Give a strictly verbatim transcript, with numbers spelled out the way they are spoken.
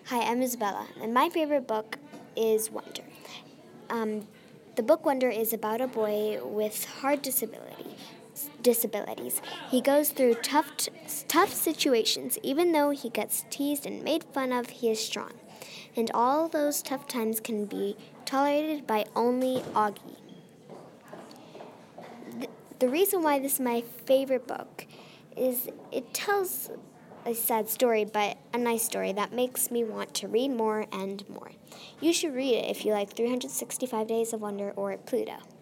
Hi, I'm Isabella, and my favorite book is Wonder. Um, the book Wonder is about a boy with hard disability, disabilities. He goes through tough, tough situations. Even though he gets teased and made fun of, he is strong. And all those tough times can be tolerated by only Augie. The, the reason why this is my favorite book is it tells a sad story, but a nice story that makes me want to read more and more. You should read it if you like three hundred sixty-five Days of Wonder or Pluto.